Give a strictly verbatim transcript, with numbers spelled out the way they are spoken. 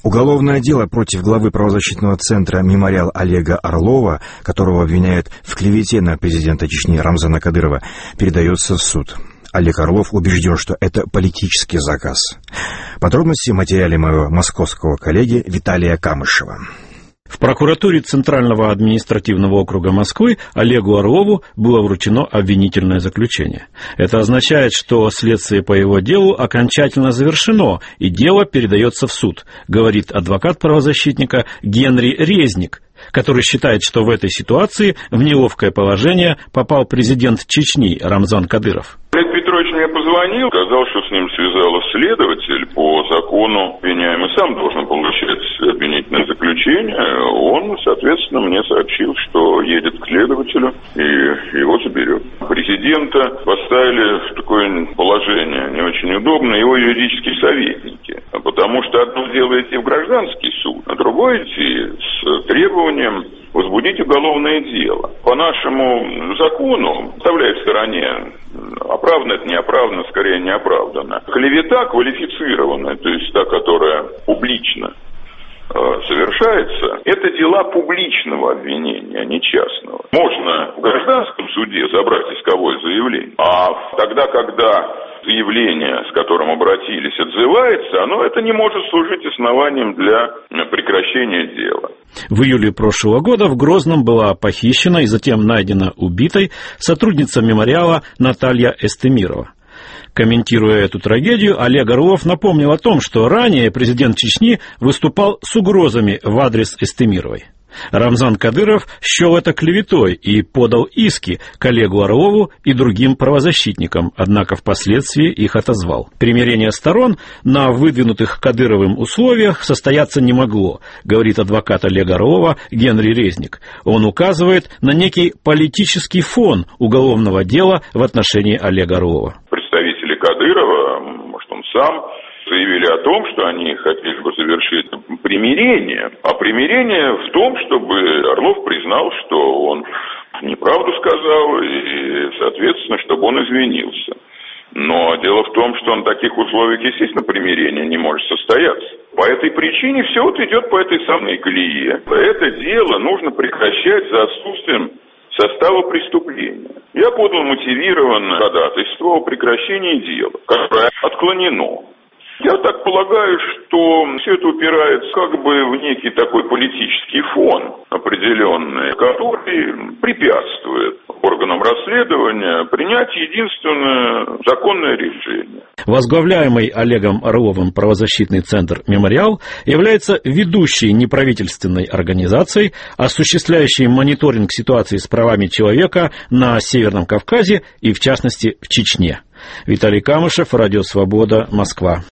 Уголовное дело против главы правозащитного центра «Мемориал» Олега Орлова, которого обвиняют в клевете на президента Чечни Рамзана Кадырова, передается в суд. Олег Орлов убежден, что это политический заказ. Подробности в материале моего московского коллеги Виталия Камышева. В прокуратуре Центрального административного округа Москвы Олегу Орлову было вручено обвинительное заключение. Это означает, что следствие по его делу окончательно завершено, и дело передается в суд, говорит адвокат правозащитника Генри Резник, который считает, что в этой ситуации в неловкое положение попал президент Чечни Рамзан Кадыров. Олег Петрович мне позвонил, сказал, что с ним связался следователь. По закону обвиняемый сам должен получать обвинительное заключение. Он, соответственно, мне сообщил, что едет к следователю и его заберет. Президента поставили в такое положение не очень удобное его юридические советники. Потому что одно дело идти в гражданский суд, а другое идти с требованием возбудить уголовное дело. По нашему закону, оставляя в стороне, оправдано это, неоправдано, скорее неоправданно. Клевета квалифицированная, то есть та, которая публично э, совершается, это дела публичного обвинения, а не частного. Можно в гражданском суде забрать исковое заявление, а тогда, когда заявление, с которым обратились, отзывается, оно это не может служить основанием для прекращения дела. В июле прошлого года в Грозном была похищена и затем найдена убитой сотрудница мемориала Наталья Эстемирова. Комментируя эту трагедию, Олег Орлов напомнил о том, что ранее президент Чечни выступал с угрозами в адрес Эстемировой. Рамзан Кадыров счел это клеветой и подал иски к Олегу Орлову и другим правозащитникам, однако впоследствии их отозвал. Примирение сторон на выдвинутых Кадыровым условиях состояться не могло, говорит адвокат Олега Орлова Генри Резник. Он указывает на некий политический фон уголовного дела в отношении Олега Орлова. Представители Кадырова, может, он сам, заявили о том, что они хотели бы завершить примирение. А примирение в том, чтобы Орлов признал, что он неправду сказал, и, соответственно, чтобы он извинился. Но дело в том, что на таких условиях, естественно, примирение не может состояться. По этой причине все вот идет по этой самой колее. Это дело нужно прекращать за отсутствием состава преступления. Я подал мотивированное ходатайство о прекращении дела, которое отклонено. Я так полагаю, что все это упирается как бы в некий такой политический фон определенный, который препятствует органам расследования принять единственное законное решение. Возглавляемый Олегом Орловым правозащитный центр «Мемориал» является ведущей неправительственной организацией, осуществляющей мониторинг ситуации с правами человека на Северном Кавказе и, в частности, в Чечне. Виталий Камышев, Радио Свобода, Москва.